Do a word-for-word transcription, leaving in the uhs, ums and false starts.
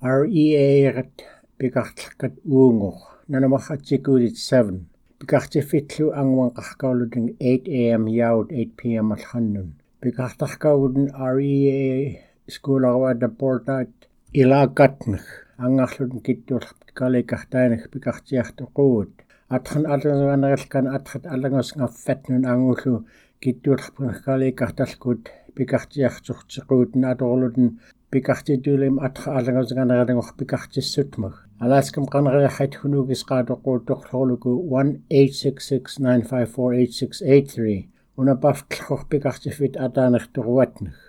R E A-rat pikartlakat uungoq nanamaqatsikuulit seven pikartifitlu anguan qarkaulutun eight a m yaut eight p m alhannun pikartarkaugutun R E A skuularawada portait ilaqatnaq angarlutun kittuullerput kalikartaanak pikartiartoquut atran allanganeralkan atrat allangasngaffatnun angullu kittuullerput kalikartalkut pikartiartortiquutun atorlutun pikartituulim atra allangasanganeralangor pikartissutmaq alaskam qanariarrat hunukisqaatoquut torlorluku one eight six six nine five four eight six eight three unapaftlor pikartifit ataanertoruatnaq